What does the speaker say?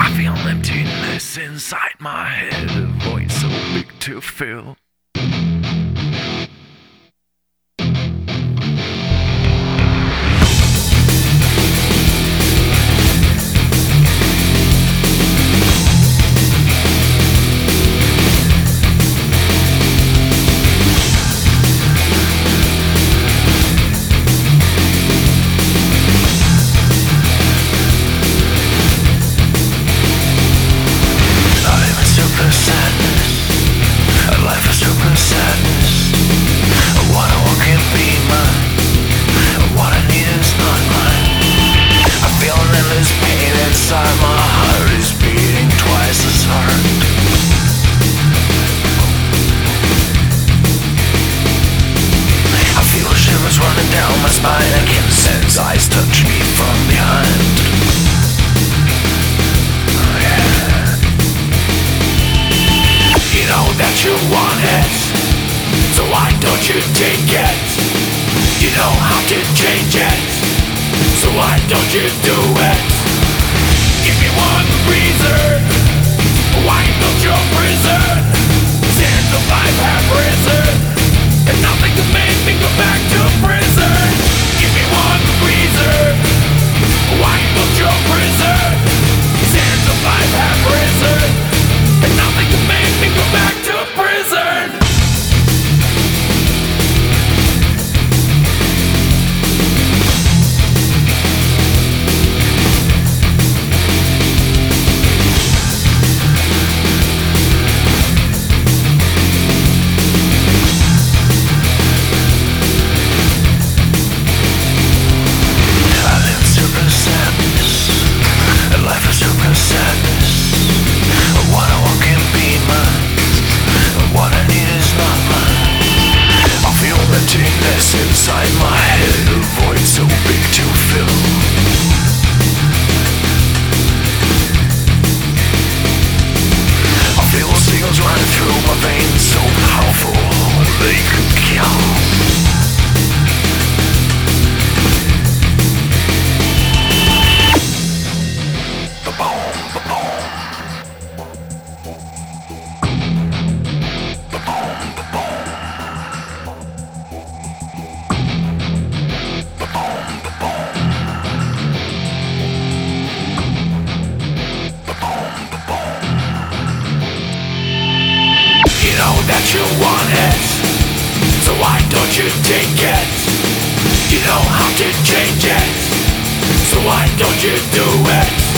feel emptiness inside my head, a void so big to fill. Spine again, sense eyes touch me from behind. Oh, yeah. You know that you want it, so why don't you take it? You know how to change it, so why don't you do it? Give me one reason why you built your prison. Sins of life have risen, and nothing can make me go back to prison. Give me one reason why you built your prison. Sins of life have risen, and nothing can make me go back to prison. Inside my head, a void so big to fill. I feel signals running through my veins, so powerful they could kill. Ba-boom, ba-boom. Ba-boom, ba-boom. That you want it, so why don't you take it? You know how to change it, so why don't you do it?